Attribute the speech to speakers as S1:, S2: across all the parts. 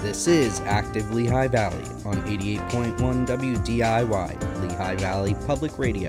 S1: This is Active Lehigh Valley on 88.1 WDIY, Lehigh Valley Public Radio.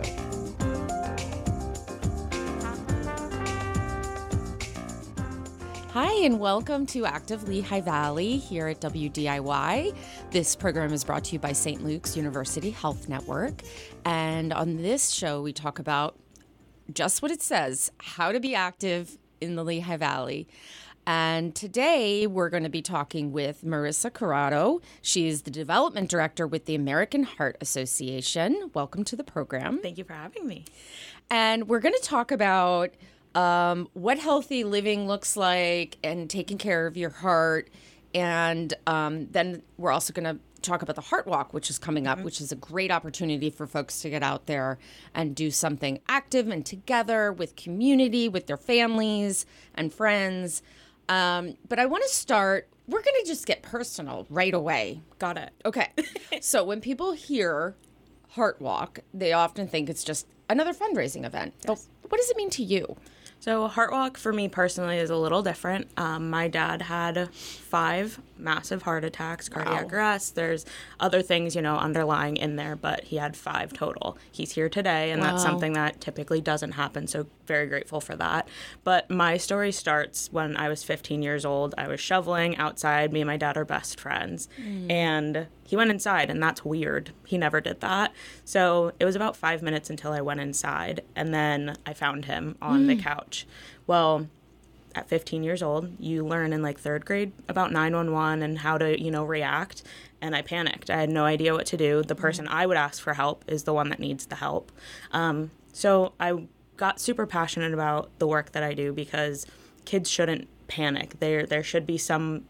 S2: Hi, and welcome to Active Lehigh Valley here at WDIY. This program is brought to you by St. Luke's University Health Network. And on this show, we talk about just what it says, how to be active in the Lehigh Valley. And today we're going to be talking with Marissa Corrado. She is the development director with the American Heart Association. Welcome to the program.
S3: Thank you for having me.
S2: And we're going to talk about what healthy living looks like and taking care of your heart. And then we're also going to talk about the Heart Walk, which is coming up, which is a great opportunity for folks to get out there and do something active and together with community, with their families and friends. But I want to start, we're going to just get personal right away.
S3: Got it.
S2: Okay. So when people hear Heart Walk, they often think it's just another fundraising event.
S3: Yes.
S2: But what does it mean to you?
S3: So Heart Walk for me personally is a little different. My dad had 5 massive heart attacks, cardiac arrest. There's other things, underlying in there, but he had 5 total. He's here today, and that's something that typically doesn't happen, so very grateful for that. But my story starts when I was 15 years old. I was shoveling outside. Me and my dad are best friends, and he went inside, and that's weird. He never did that. So it was about 5 minutes until I went inside, and then I found him on the couch. Well, at 15 years old, you learn in like 3rd grade about 911 and how to, react. And I panicked. I had no idea what to do. The person I would ask for help is the one that needs the help. So I got super passionate about the work that I do because kids shouldn't panic. There should be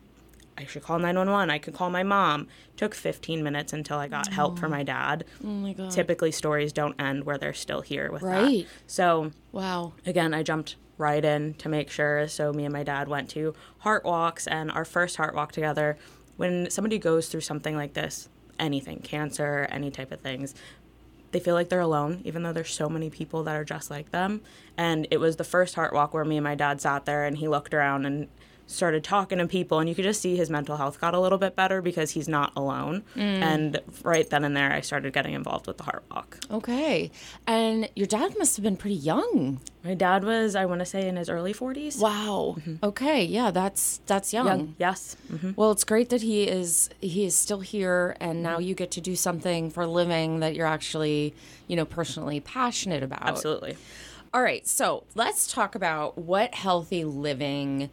S3: I should call 911. I could call my mom. Took 15 minutes until I got help for my dad.
S2: Oh my God.
S3: Typically, stories don't end where they're still here with
S2: Right.
S3: that. So,
S2: Wow.
S3: again, I jumped right in to make sure. So me and my dad went to Heart Walks, and our first Heart Walk together, when somebody goes through something like this, anything, cancer, any type of things, they feel like they're alone, even though there's so many people that are just like them. And it was the first Heart Walk where me and my dad sat there, and he looked around and started talking to people, and you could just see his mental health got a little bit better because he's not alone. And right then and there, I started getting involved with the Heart Walk.
S2: Okay. And your dad must have been pretty young.
S3: My dad was, I want to say, in his early 40s.
S2: Wow. Okay. Yeah, that's young.
S3: Yes.
S2: Well, it's great that he is still here, and now you get to do something for a living that you're actually, personally passionate about.
S3: Absolutely.
S2: All right. So let's talk about what healthy living,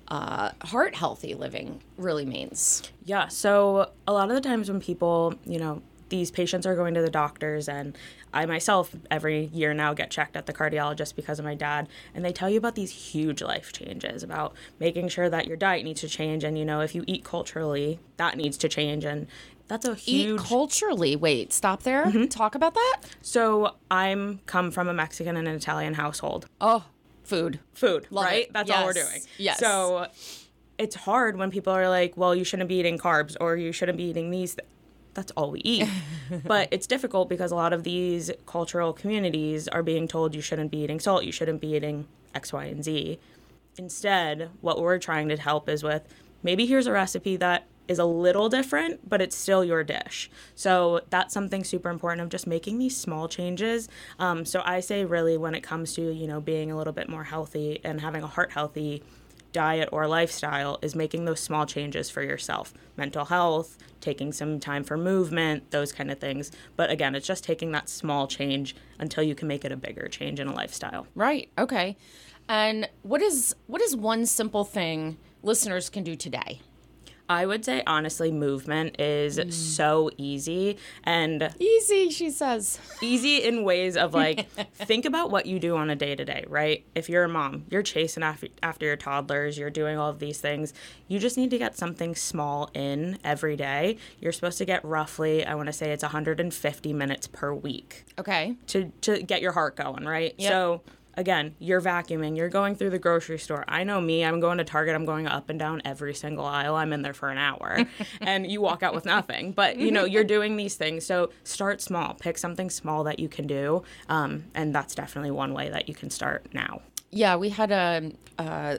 S2: heart healthy living really means.
S3: Yeah. So a lot of the times when people, these patients are going to the doctors, and I myself every year now get checked at the cardiologist because of my dad, and they tell you about these huge life changes, about making sure that your diet needs to change, and if you eat culturally, that needs to change, and that's a huge...
S2: Eat culturally. Wait, stop there. Talk about that.
S3: So I'm come from a Mexican and an Italian household.
S2: Oh, food,
S3: Love right?
S2: It.
S3: That's
S2: yes.
S3: all we're doing.
S2: Yes.
S3: So it's hard when people are like, well, you shouldn't be eating carbs, or you shouldn't be eating these That's all we eat. But it's difficult because a lot of these cultural communities are being told you shouldn't be eating salt, you shouldn't be eating X, Y, and Z. Instead, what we're trying to help is with, maybe here's a recipe that is a little different, but it's still your dish. So that's something super important of just making these small changes. So I say really when it comes to, being a little bit more healthy and having a heart healthy diet or lifestyle is making those small changes for yourself. Mental health, taking some time for movement, those kind of things. But again, it's just taking that small change until you can make it a bigger change in a lifestyle.
S2: Right. Okay. And what is one simple thing listeners can do today?
S3: I would say, honestly, movement is so easy. And
S2: Easy, she says.
S3: Easy in ways of think about what you do on a day-to-day, right? If you're a mom, you're chasing after your toddlers, you're doing all of these things. You just need to get something small in every day. You're supposed to get roughly, I want to say it's 150 minutes per week.
S2: Okay.
S3: To get your heart going, right?
S2: Yep.
S3: So again, you're vacuuming, you're going through the grocery store. I know me, I'm going to Target, I'm going up and down every single aisle. I'm in there for an hour and you walk out with nothing. But, you're doing these things. So start small, pick something small that you can do. And that's definitely one way that you can start now.
S2: Yeah, we had a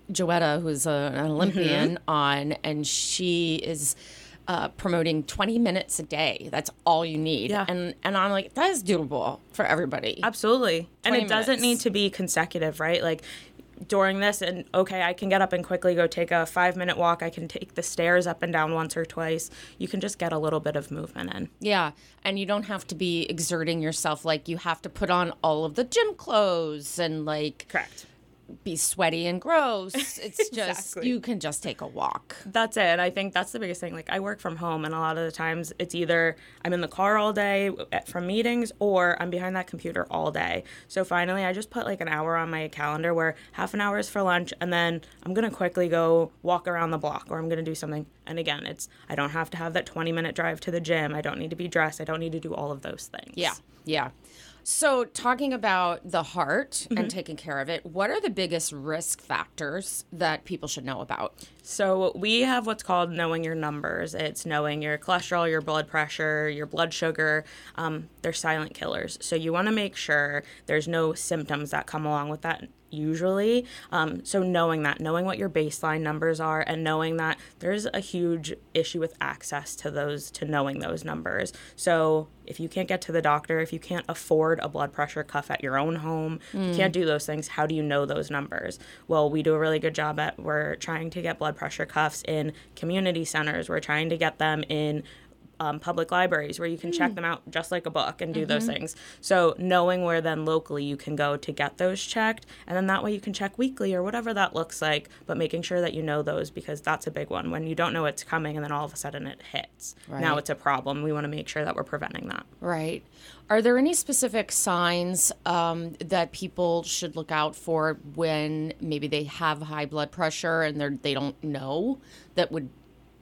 S2: Joetta, who's an Olympian, on, and she is promoting 20 minutes a day. That's all you need.
S3: Yeah.
S2: And I'm like, that is doable for everybody.
S3: Absolutely. And it
S2: 20
S3: doesn't
S2: minutes.
S3: need to be consecutive, right? Like during this, and okay, I can get up and quickly go take a 5-minute walk. I can take the stairs up and down once or twice. You can just get a little bit of movement in.
S2: Yeah. And you don't have to be exerting yourself. Like, you have to put on all of the gym clothes and, like,
S3: Correct.
S2: be sweaty and gross. It's just,
S3: Exactly.
S2: you can just take a walk.
S3: That's it. And I think that's the biggest thing. Like, I work from home, and a lot of the times it's either I'm in the car all day from meetings, or I'm behind that computer all day. So finally, I just put like an hour on my calendar where half an hour is for lunch, and then I'm going to quickly go walk around the block, or I'm going to do something. And again, I don't have to have that 20-minute drive to the gym. I don't need to be dressed. I don't need to do all of those things.
S2: Yeah. Yeah. So, talking about the heart and taking care of it, what are the biggest risk factors that people should know about?
S3: So we have what's called knowing your numbers. It's knowing your cholesterol, your blood pressure, your blood sugar. They're silent killers. So you want to make sure there's no symptoms that come along with that usually. So knowing what your baseline numbers are, and knowing that there's a huge issue with access to those, to knowing those numbers. So if you can't get to the doctor, if you can't afford a blood pressure cuff at your own home, you can't do those things, how do you know those numbers? Well, we do a really good job we're trying to get blood pressure cuffs in community centers. We're trying to get them in public libraries where you can check them out just like a book and do those things. So knowing where then locally you can go to get those checked, and then that way you can check weekly or whatever that looks like, but making sure that you know those, because that's a big one. When you don't know it's coming and then all of a sudden it hits.
S2: Right.
S3: Now it's a problem. We want to make sure that we're preventing that.
S2: Right. Are there any specific signs that people should look out for when maybe they have high blood pressure and they don't know, that would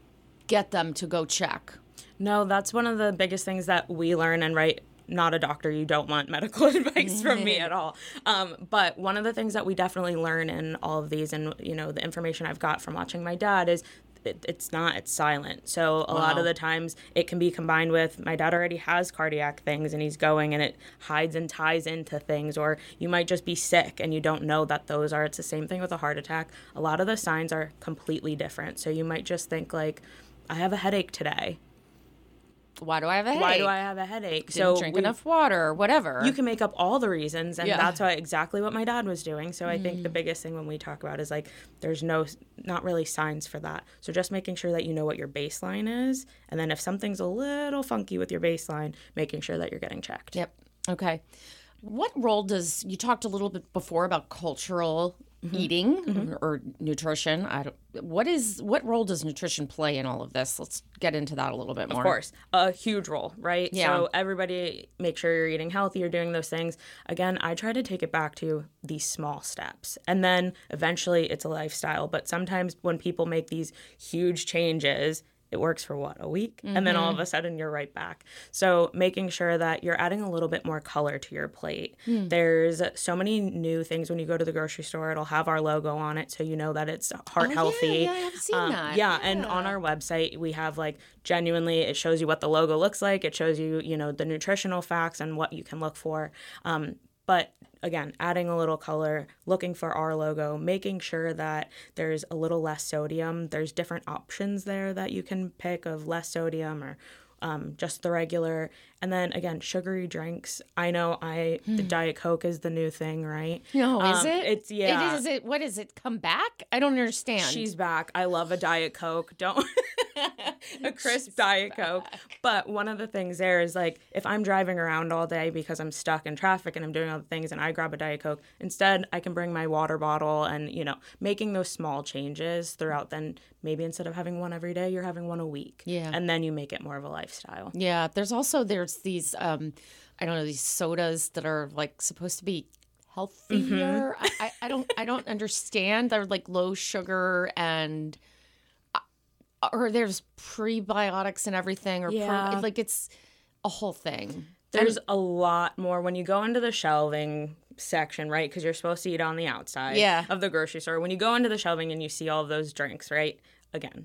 S2: get them to go check?
S3: No, that's one of the biggest things that we learn, and not a doctor, you don't want medical advice from me at all. But one of the things that we definitely learn in all of these, and the information I've got from watching my dad, is it's silent. So a lot of the times it can be combined with, my dad already has cardiac things and he's going, and it hides and ties into things, or you might just be sick and you don't know that those are. It's the same thing with a heart attack. A lot of the signs are completely different. So you might just think like, I have a headache today.
S2: Why do I have a headache?
S3: Why do I have a headache?
S2: Didn't drink enough water, whatever.
S3: You can make up all the reasons, and that's exactly what my dad was doing. So I think the biggest thing when we talk about is like, there's not really signs for that. So just making sure that you know what your baseline is, and then if something's a little funky with your baseline, making sure that you're getting checked.
S2: Yep. Okay. What role you talked a little bit before about cultural eating or nutrition. What role does nutrition play in all of this? Let's get into that a little bit more.
S3: Of course, a huge role, right?
S2: Yeah.
S3: So everybody make sure you're eating healthy, you're doing those things. Again, I try to take it back to these small steps, and then eventually it's a lifestyle. But sometimes when people make these huge changes, it works for a week? And then all of a sudden you're right back. So making sure that you're adding a little bit more color to your plate. There's so many new things when you go to the grocery store. It'll have our logo on it, so you know that it's heart healthy.
S2: Yeah, I've seen that.
S3: Yeah, and on our website we have genuinely, it shows you what the logo looks like. It shows you, the nutritional facts and what you can look for. But again, adding a little color, looking for our logo, making sure that there's a little less sodium. There's different options there that you can pick of less sodium or just the regular. And then again, sugary drinks. I know the Diet Coke is the new thing, right?
S2: No, is it?
S3: It's, yeah.
S2: Is it, what is it, come back? I don't understand.
S3: She's back. I love a Diet Coke. A crisp Diet Coke. But one of the things there is if I'm driving around all day because I'm stuck in traffic and I'm doing all the things and I grab a Diet Coke, instead I can bring my water bottle and, making those small changes throughout. Then maybe instead of having one every day, you're having one a week.
S2: Yeah.
S3: And then you make it more of a lifestyle.
S2: Yeah. There's these, these sodas that are supposed to be healthier. I don't understand. They're low sugar and... or there's prebiotics and everything, or it's a whole thing.
S3: There's a lot more when you go into the shelving section, right? Because you're supposed to eat on the outside of the grocery store. When you go into the shelving and you see all of those drinks, right? Again,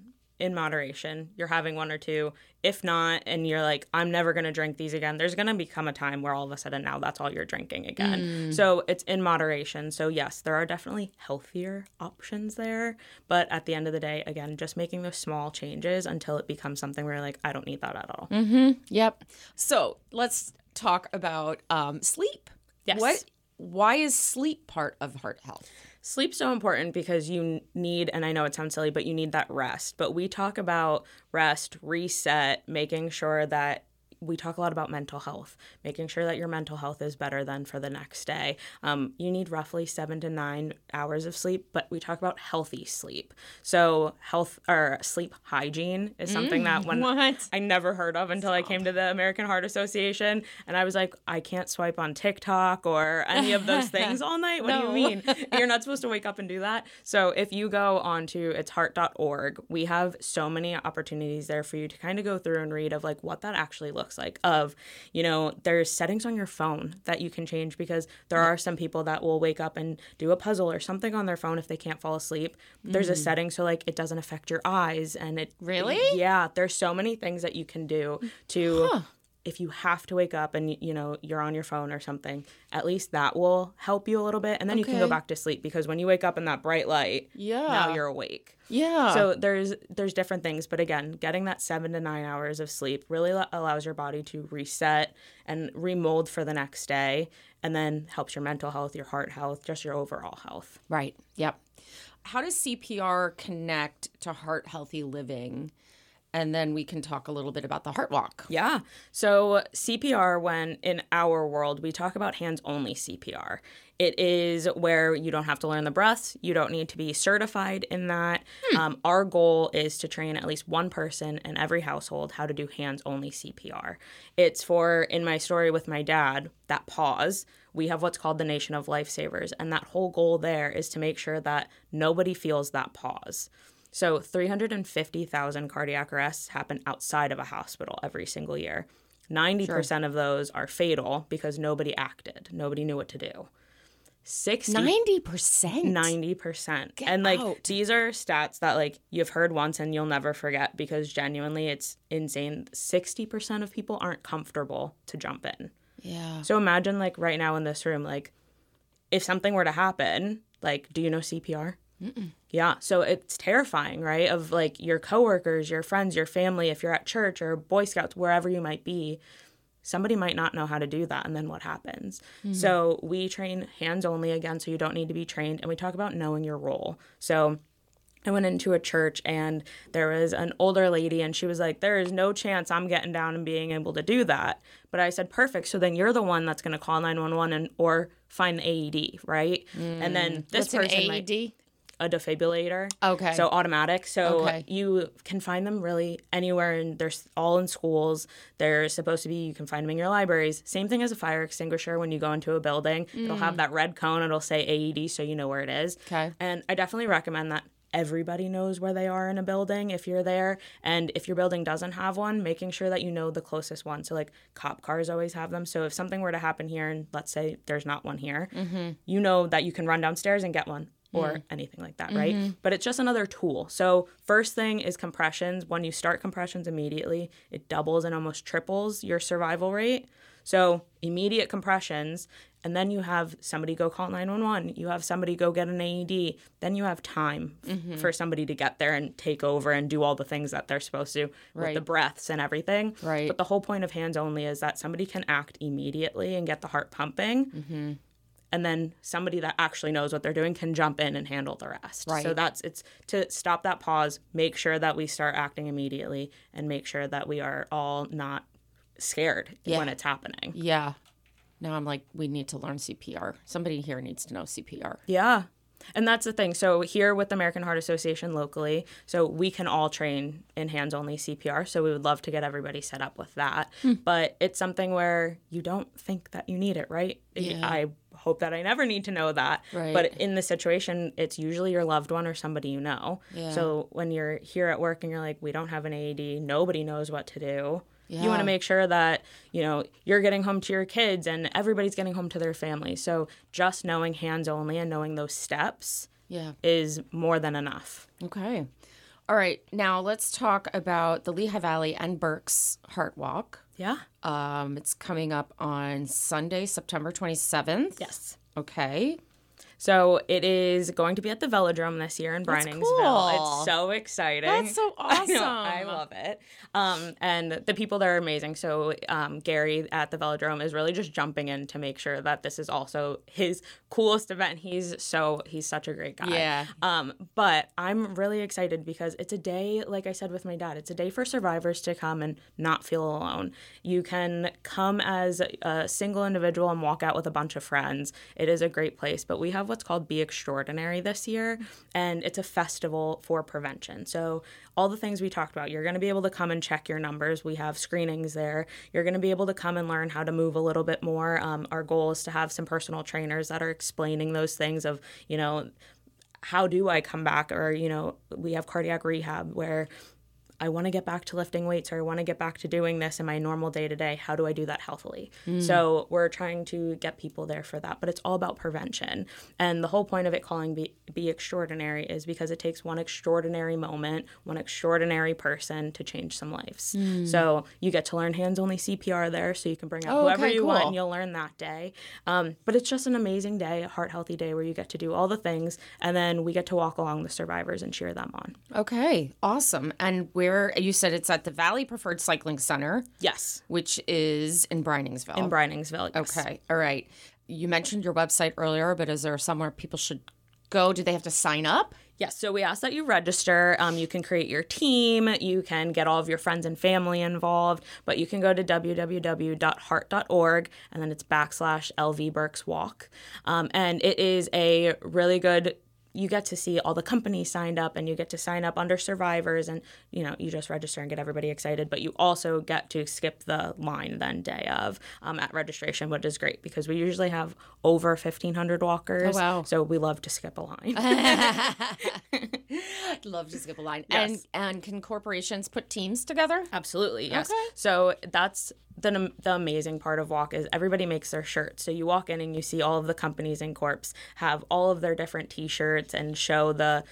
S3: in moderation. You're having one or two. If not, and you're like, I'm never going to drink these again, there's going to become a time where all of a sudden now that's all you're drinking again. So it's in moderation. So yes, there are definitely healthier options there. But at the end of the day, again, just making those small changes until it becomes something where you're like, I don't need that at all.
S2: Yep. So let's talk about sleep.
S3: Yes.
S2: Why is sleep part of heart health?
S3: Sleep's so important because you need, and I know it sounds silly, but you need that rest. But we talk about rest, reset, making sure that we talk a lot about mental health, making sure that your mental health is better than for the next day. You need roughly 7 to 9 hours of sleep, but we talk about healthy sleep. So health or sleep hygiene is something that I never heard of until I came to the American Heart Association. And I was like, I can't swipe on TikTok or any of those things all night. What do you mean? You're not supposed to wake up and do that. So if you go onto itsheart.org, we have so many opportunities there for you to kind of go through and read of like what that actually looks like of, there's settings on your phone that you can change because there are some people that will wake up and do a puzzle or something on their phone if they can't fall asleep. There's a setting so like it doesn't affect your eyes and it
S2: Really?
S3: Yeah, there's so many things that you can do to if you have to wake up and you're on your phone or something, at least that will help you a little bit and then you can go back to sleep because when you wake up in that bright light, now you're awake.
S2: Yeah.
S3: So there's different things, but again, getting that 7 to 9 hours of sleep really allows your body to reset and remold for the next day and then helps your mental health, your heart health, just your overall health.
S2: Right. Yep. How does CPR connect to heart healthy living? And then we can talk a little bit about the heart walk.
S3: Yeah. So CPR, when in our world, we talk about hands-only CPR. It is where you don't have to learn the breaths. You don't need to be certified in that. Our goal is to train at least one person in every household how to do hands-only CPR. It's for, in my story with my dad, that pause. We have what's called the Nation of Lifesavers. And that whole goal there is to make sure that nobody feels that pause. So 350,000 cardiac arrests happen outside of a hospital every single year. 90% of those are fatal because nobody acted. Nobody knew what to do.
S2: 90%?
S3: 90%. And like these are stats that like you've heard once and you'll never forget because genuinely it's insane. 60% of people aren't comfortable to jump in.
S2: Yeah.
S3: So imagine like right now in this room, like if something were to happen, like do you know CPR? Yeah, so it's terrifying, right? Of like your coworkers, your friends, your family, if you're at church or Boy Scouts, wherever you might be, somebody might not know how to do that. And then what happens? So we train hands only again, so you don't need to be trained. And we talk about knowing your role. So I went into a church and there was an older lady and she was like, there is no chance I'm getting down and being able to do that. But I said, perfect. So then you're the one that's going to call 911 or find the AED, right? And then this
S2: What's
S3: person
S2: an AED?
S3: A defibrillator.
S2: Okay.
S3: So automatic. So you can find them really anywhere and they're all in schools. They're supposed to be, you can find them in your libraries. Same thing as a fire extinguisher when you go into a building. It'll have that red cone. It'll say AED so you know where it is.
S2: Okay.
S3: And I definitely recommend that everybody knows where they are in a building if you're there. And if your building doesn't have one, making sure that you know the closest one. So like cop cars always have them. So if something were to happen here and let's say there's not one here, you know that you can run downstairs and get one. Or anything like that, right? But it's just another tool. So first thing is compressions. When you start compressions immediately, it doubles and almost triples your survival rate. So immediate compressions, and then you have somebody go call 911. You have somebody go get an AED. Then you have time for somebody to get there and take over and do all the things that they're supposed to with the breaths and everything.
S2: Right.
S3: But the whole point of hands only is that somebody can act immediately and get the heart pumping. And then somebody that actually knows what they're doing can jump in and handle the rest.
S2: Right.
S3: So it's to stop that pause, make sure that we start acting immediately, and make sure that we are all not scared when it's happening.
S2: Yeah. Now I'm like, we need to learn CPR. Somebody here needs to know CPR.
S3: Yeah. And that's the thing. So here with the American Heart Association locally, so we can all train in hands-only CPR. So we would love to get everybody set up with that. But it's something where you don't think that you need it, right?
S2: Yeah.
S3: I hope that I never need to know that.
S2: Right.
S3: But in the situation, it's usually your loved one or somebody you know.
S2: Yeah.
S3: So when you're here at work and you're like, we don't have an AED, nobody knows what to do.
S2: Yeah.
S3: You want to make sure that, you're getting home to your kids and everybody's getting home to their family. So just knowing hands only and knowing those steps is more than enough.
S2: Okay. All right, now let's talk about the Lehigh Valley and Berks Heart Walk.
S3: Yeah.
S2: It's coming up on Sunday, September 27th.
S3: Yes.
S2: Okay.
S3: So it is going to be at the Velodrome this year in
S2: That's
S3: Briningsville.
S2: cool.
S3: It's so exciting.
S2: That's so awesome.
S3: I love it. And the people there are amazing. So Gary at the Velodrome is really just jumping in to make sure that this is also his coolest event. He's such a great guy.
S2: Yeah.
S3: But I'm really excited because it's a day, like I said with my dad, it's a day for survivors to come and not feel alone. You can come as a single individual and walk out with a bunch of friends. It is a great place. But we have what's called Be Extraordinary this year, and it's a festival for prevention. So all the things we talked about, you're going to be able to come and check your numbers. We have screenings there. You're going to be able to come and learn how to move a little bit more. Our goal is to have some personal trainers that are explaining those things of, how do I come back? Or, we have cardiac rehab where I want to get back to lifting weights, or I want to get back to doing this in my normal day-to-day. How do I do that healthily? So we're trying to get people there for that, but it's all about prevention. And the whole point of it calling Be Extraordinary is because it takes one extraordinary moment, one extraordinary person to change some lives. So you get to learn hands-only CPR there, so you can bring out whoever you want, and you'll learn that day. But it's just an amazing day, a heart-healthy day where you get to do all the things, and then we get to walk along the survivors and cheer them on.
S2: Okay, awesome. And you said it's at the Valley Preferred Cycling Center.
S3: Yes.
S2: Which is in Briningsville.
S3: In Briningsville, yes.
S2: Okay, all right. You mentioned your website earlier, but is there somewhere people should go? Do they have to sign up?
S3: Yes, so we ask that you register. You can create your team. You can get all of your friends and family involved, but you can go to www.heart.org, and then it's /LV Berks Walk. And it is a really good, you get to see all the companies signed up, and you get to sign up under survivors, and you just register and get everybody excited, but you also get to skip the line then day of at registration, which is great because we usually have over 1,500 walkers.
S2: Oh, wow.
S3: So we love to skip a line.
S2: Love to skip a line.
S3: Yes.
S2: And can corporations put teams together?
S3: Absolutely, yes.
S2: Okay.
S3: So that's the amazing part of Walk is everybody makes their shirts. So you walk in and you see all of the companies and corps have all of their different T-shirts and show the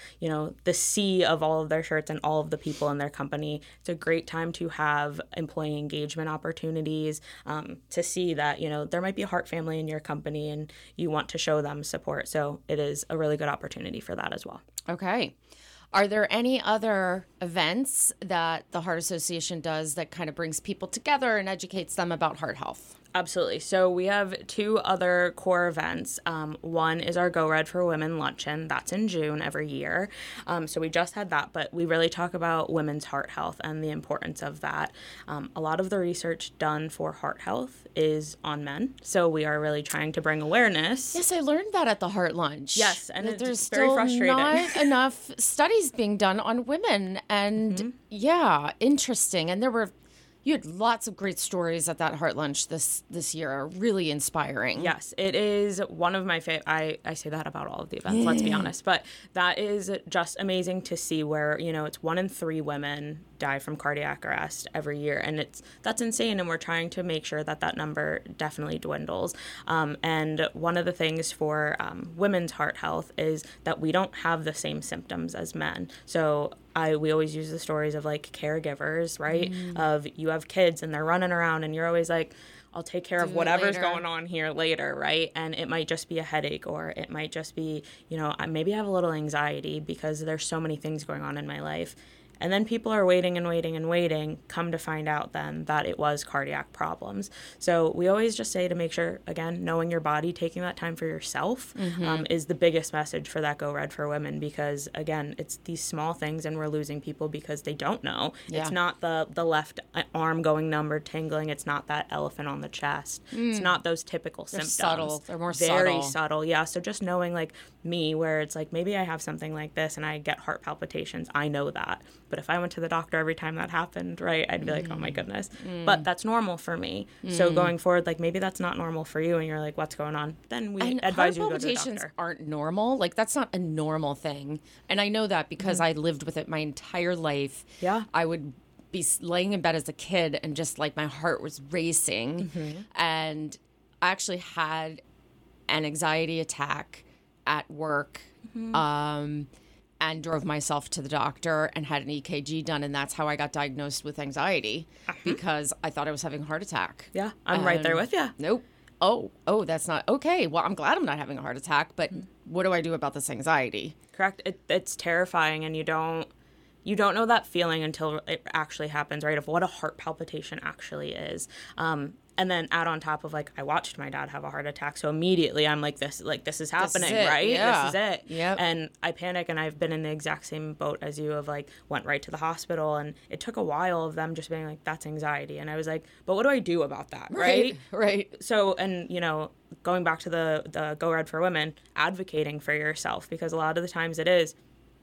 S3: sea of all of their shirts and all of the people in their company. It's a great time to have employee engagement opportunities, to see that, there might be a heart family in your company and you want to show them support. So it is a really good opportunity for that as well.
S2: Okay. Are there any other events that the Heart Association does that kind of brings people together and educates them about heart health?
S3: Absolutely. So we have two other core events. One is our Go Red for Women luncheon. That's in June every year. So we just had that, but we really talk about women's heart health and the importance of that. A lot of the research done for heart health is on men. So we are really trying to bring awareness.
S2: Yes, I learned that at the Heart Lunch.
S3: Yes, and
S2: that
S3: it's very frustrating.
S2: Not enough studies being done on women. And yeah, interesting. And you had lots of great stories at that Heart Lunch this year. Really inspiring.
S3: Yes, it is one of my favorite. I say that about all of the events, let's be honest. But that is just amazing to see where, it's 1 in 3 women die from cardiac arrest every year. And that's insane. And we're trying to make sure that number definitely dwindles. And one of the things for women's heart health is that we don't have the same symptoms as men. So we always use the stories of like caregivers, right? Of you have kids and they're running around and you're always like, I'll take care of whatever's going on here later, right? And it might just be a headache, or it might just be, maybe I have a little anxiety because there's so many things going on in my life. And then people are waiting and waiting and waiting, come to find out then that it was cardiac problems. So we always just say to make sure, again, knowing your body, taking that time for yourself is the biggest message for that Go Red for Women, because, again, it's these small things and we're losing people because they don't know. Yeah. It's not the left arm going numb or tingling. It's not that elephant on the chest. It's not those typical symptoms.
S2: Subtle. They're more
S3: Very subtle, yeah. So just knowing, like, me, where it's like maybe I have something like this and I get heart palpitations, I know that. But if I went to the doctor every time that happened, right, I'd be like, oh my goodness. But that's normal for me. So going forward, like, maybe that's not normal for you and you're like, what's going on? Then we advise you to go to the doctor.
S2: Palpitations aren't normal. Like, that's not a normal thing. And I know that because I lived with it my entire life.
S3: Yeah.
S2: I would be laying in bed as a kid and just like my heart was racing. And I actually had an anxiety attack at work. and drove myself to the doctor and had an EKG done. And that's how I got diagnosed with anxiety because I thought I was having a heart attack.
S3: Yeah, I'm right there with you.
S2: Nope. Oh, that's not okay. Well, I'm glad I'm not having a heart attack, but what do I do about this anxiety?
S3: Correct. It's terrifying, and you don't know that feeling until it actually happens, right? Of what a heart palpitation actually is. And then add on top of like, I watched my dad have a heart attack. So immediately I'm like, this is happening, right?
S2: Yeah.
S3: This is it.
S2: Yep.
S3: And I panic, and I've been in the exact same boat as you of like, went right to the hospital, and it took a while of them just being like, that's anxiety. And I was like, but what do I do about that? Right.
S2: Right.
S3: So, and going back to the Go Red for Women, advocating for yourself, because a lot of the times it is,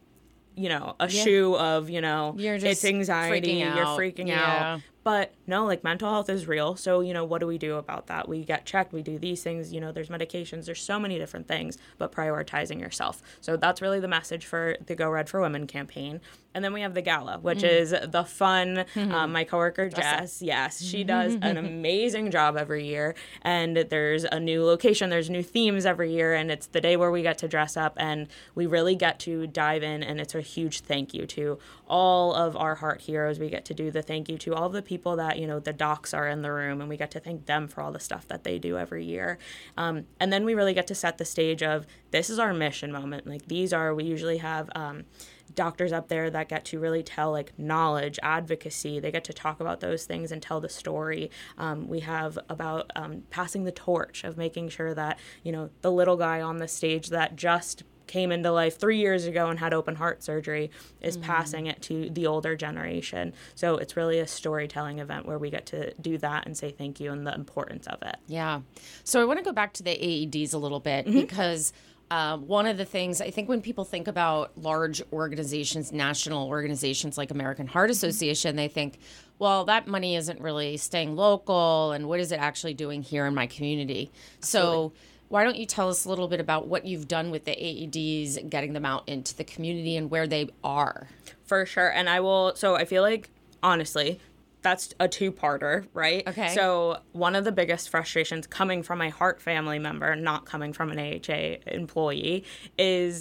S3: a shoe of,
S2: You're just
S3: it's anxiety,
S2: freaking
S3: you're
S2: out.
S3: freaking
S2: Yeah.
S3: out. But no, like mental health is real. So, what do we do about that? We get checked, we do these things, there's medications, there's so many different things, but prioritizing yourself. So that's really the message for the Go Red for Women campaign. And then we have the gala, which is the fun. My coworker, Jess, yes, she does an amazing job every year. And there's a new location, there's new themes every year. And it's the day where we get to dress up, and we really get to dive in. And it's a huge thank you to all of our heart heroes. We get to do the thank you to all of the people that, the docs are in the room, and we get to thank them for all the stuff that they do every year. And then we really get to set the stage of, this is our mission moment. Like we usually have doctors up there that get to really tell like knowledge, advocacy. They get to talk about those things and tell the story. We have about passing the torch of making sure that, the little guy on the stage that just came into life 3 years ago and had open heart surgery is passing it to the older generation. So it's really a storytelling event where we get to do that and say thank you and the importance of it.
S2: Yeah. So I want to go back to the AEDs a little bit because one of the things, I think when people think about large organizations, national organizations like American Heart Association, they think, well, that money isn't really staying local, and what is it actually doing here in my community? So why don't you tell us a little bit about what you've done with the AEDs and getting them out into the community and where they are?
S3: For sure. And I feel like, honestly, that's a two-parter, right?
S2: Okay.
S3: So one of the biggest frustrations coming from a heart family member, not coming from an AHA employee, is,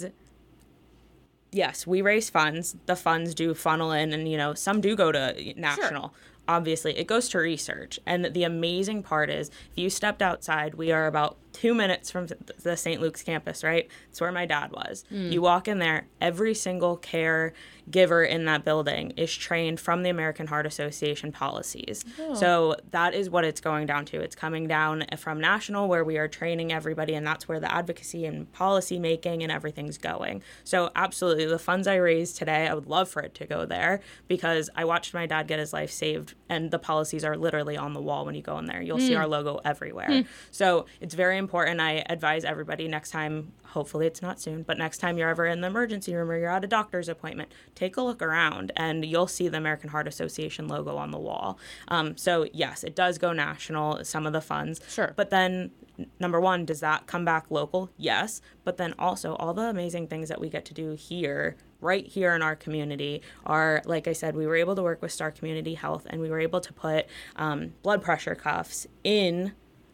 S3: yes, we raise funds. The funds do funnel in, and, some do go to national. Sure. Obviously, it goes to research. And the amazing part is, if you stepped outside, we are about 2 minutes from the St. Luke's campus, right? It's where my dad was. You walk in there, every single caregiver in that building is trained from the American Heart Association policies. Oh. So that is what it's going down to. It's coming down from national, where we are training everybody, and that's where the advocacy and policy making and everything's going. So absolutely, the funds I raised today, I would love for it to go there, because I watched my dad get his life saved, and the policies are literally on the wall when you go in there. You'll see our logo everywhere. So it's very important. I advise everybody next time, hopefully it's not soon, but next time you're ever in the emergency room or you're at a doctor's appointment, take a look around and you'll see the American Heart Association logo on the wall. So yes, it does go national, some of the funds.
S2: Sure.
S3: But then, number one, does that come back local? Yes. But then also all the amazing things that we get to do here, right here in our community, are, like I said, we were able to work with Star Community Health, and we were able to put blood pressure cuffs in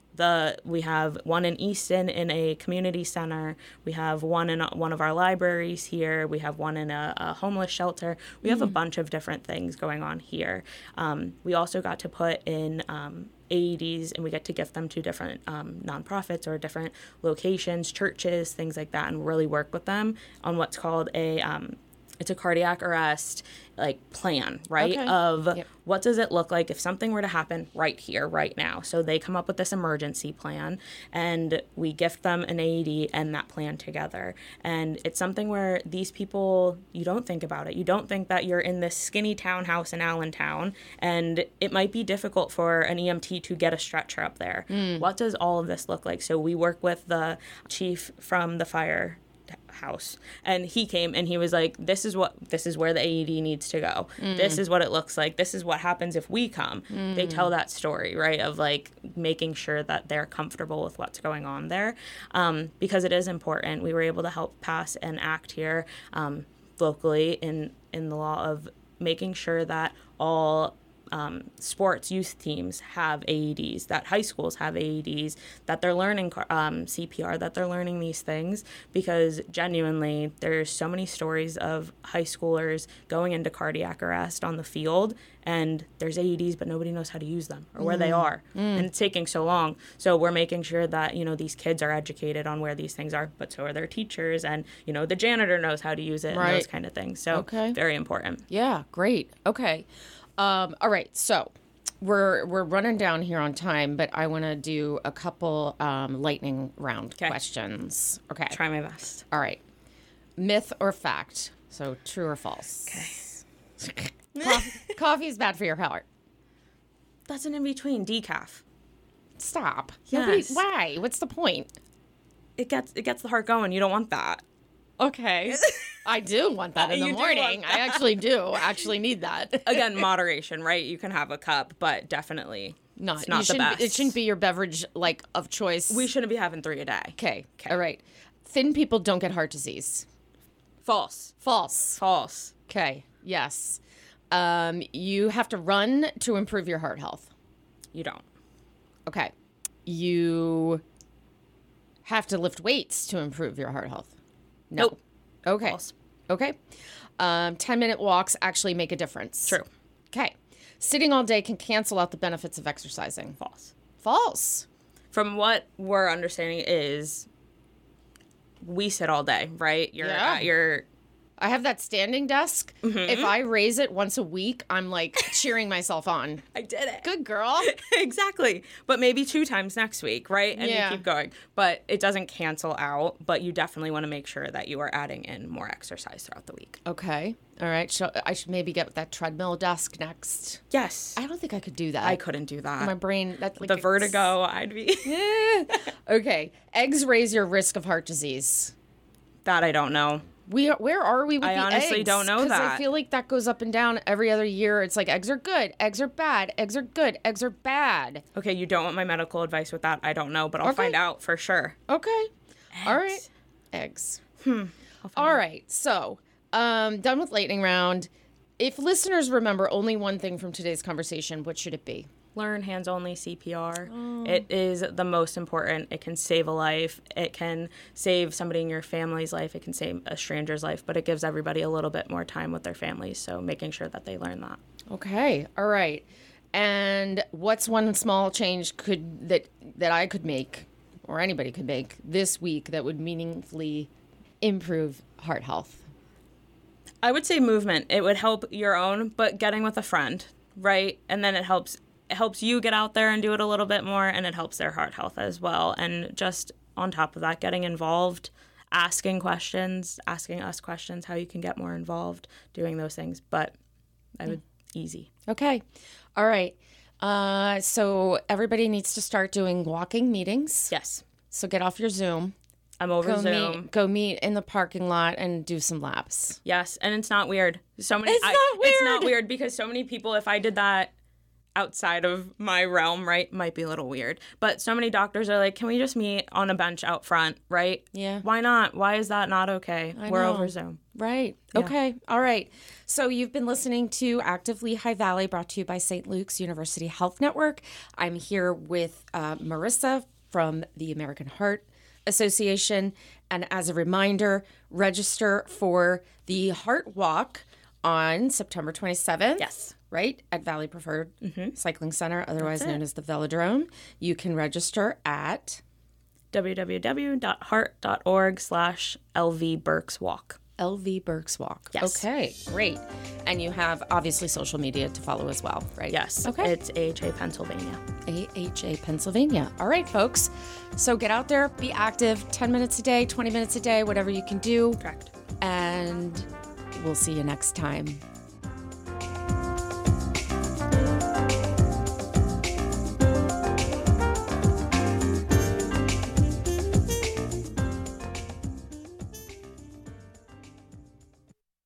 S3: we have one in Easton in a community center. We have one in one of our libraries here. We have one in a homeless shelter. We have a bunch of different things going on here. We also got to put in AEDs, and we get to gift them to different nonprofits or different locations, churches, things like that, and really work with them on what's called it's a cardiac arrest plan, right?
S2: Okay.
S3: Of what does it look like if something were to happen right here, right now? So they come up with this emergency plan, and we gift them an AED and that plan together. And it's something where these people, you don't think about it. You don't think that you're in this skinny townhouse in Allentown, and it might be difficult for an EMT to get a stretcher up there. What does all of this look like? So we work with the chief from the fire house, and he came and he was like, this is where the AED needs to go. This is what it looks like. This is what happens if we come. They tell that story, right, of making sure that they're comfortable with what's going on there, because it is important. We were able to help pass an act here locally in the law of making sure that all sports youth teams have AEDs, that high schools have AEDs, that they're learning CPR, that they're learning these things, because genuinely there's so many stories of high schoolers going into cardiac arrest on the field, and there's AEDs, but nobody knows how to use them or where they are. And it's taking so long. So we're making sure that, these kids are educated on where these things are, but so are their teachers, and, the janitor knows how to use it, and those kind of things. So very important.
S2: Yeah, great. Okay. All right. So we're running down here on time, but I want to do a couple lightning round questions. Okay.
S3: Try my best.
S2: All right. Myth or fact? So true or false?
S3: Okay.
S2: Coffee is bad for your heart.
S3: That's an in-between. Decaf.
S2: Stop.
S3: Yes.
S2: Why? What's the point?
S3: It gets the heart going. You don't want that.
S2: Okay. I do want that in the morning. I actually need that.
S3: Again, moderation, right? You can have a cup, but definitely it's not the best.
S2: It shouldn't be your beverage of choice.
S3: We shouldn't be having 3 a day.
S2: Okay. All right. Thin people don't get heart disease.
S3: False.
S2: False. Okay. Yes. You have to run to improve your heart health.
S3: You don't.
S2: Okay. You have to lift weights to improve your heart health. No.
S3: Nope.
S2: Okay.
S3: False.
S2: Okay. 10-minute walks actually make a difference.
S3: True.
S2: Okay. Sitting all day can cancel out the benefits of exercising.
S3: False. From what we're understanding is we sit all day, right? You're at your...
S2: I have that standing desk. Mm-hmm. If I raise it once a week, I'm like cheering myself on.
S3: I did it.
S2: Good girl.
S3: Exactly. But maybe 2 times next week, right? And you keep going. But it doesn't cancel out. But you definitely want to make sure that you are adding in more exercise throughout the week.
S2: Okay. All right. So I should maybe get that treadmill desk next.
S3: Yes.
S2: I don't think I could do that.
S3: I couldn't do that.
S2: My brain, that's like
S3: the vertigo, I'd be.
S2: Okay. Eggs raise your risk of heart disease.
S3: That I don't know.
S2: Where are we with the eggs?
S3: I honestly don't know that.
S2: Because I feel like that goes up and down every other year. It's like eggs are good, eggs are bad, eggs are good, eggs are bad.
S3: Okay, you don't want my medical advice with that. I don't know, but I'll find out for sure.
S2: Okay.
S3: Eggs.
S2: All right. Eggs. All right. So, done with lightning round. If listeners remember only one thing from today's conversation, what should it be?
S3: Learn hands-only CPR. It is the most important. It can save a life. It can save somebody in your family's life. It can save a stranger's life, but it gives everybody a little bit more time with their families, so making sure that they learn that.
S2: Okay. All right. And what's one small change that I could make, or anybody could make, this week that would meaningfully improve heart health?
S3: I would say movement. It would help your own, but getting with a friend, right? And then it helps you get out there and do it a little bit more, and it helps their heart health as well. And just on top of that, getting involved, asking us questions, how you can get more involved, doing those things. But I would easy.
S2: Okay. All right. So everybody needs to start doing walking meetings.
S3: Yes.
S2: So get off your Zoom.
S3: I'm over Zoom.
S2: Go meet in the parking lot and do some laps.
S3: Yes. And it's not weird.
S2: It's not weird.
S3: It's not weird because so many people, if I did that outside of my realm, right, might be a little weird. But so many doctors are like, can we just meet on a bench out front, right?
S2: Yeah.
S3: Why not? Why is that not okay? We're over Zoom.
S2: Right. Yeah. Okay. All right. So you've been listening to Active Lehigh Valley, brought to you by St. Luke's University Health Network. I'm here with Marissa from the American Heart Association. And as a reminder, register for the Heart Walk on September 27th.
S3: Yes.
S2: Right? At Valley Preferred Cycling Center, otherwise known as the Velodrome. You can register at
S3: www.heart.org/LV Burks Walk.
S2: LV Burks Walk.
S3: Yes.
S2: Okay, great. And you have obviously social media to follow as well, right?
S3: Yes.
S2: Okay.
S3: It's AHA Pennsylvania.
S2: AHA Pennsylvania. All right, folks. So get out there, be active, 10 minutes a day, 20 minutes a day, whatever you can do.
S3: Correct.
S2: And we'll see you next time.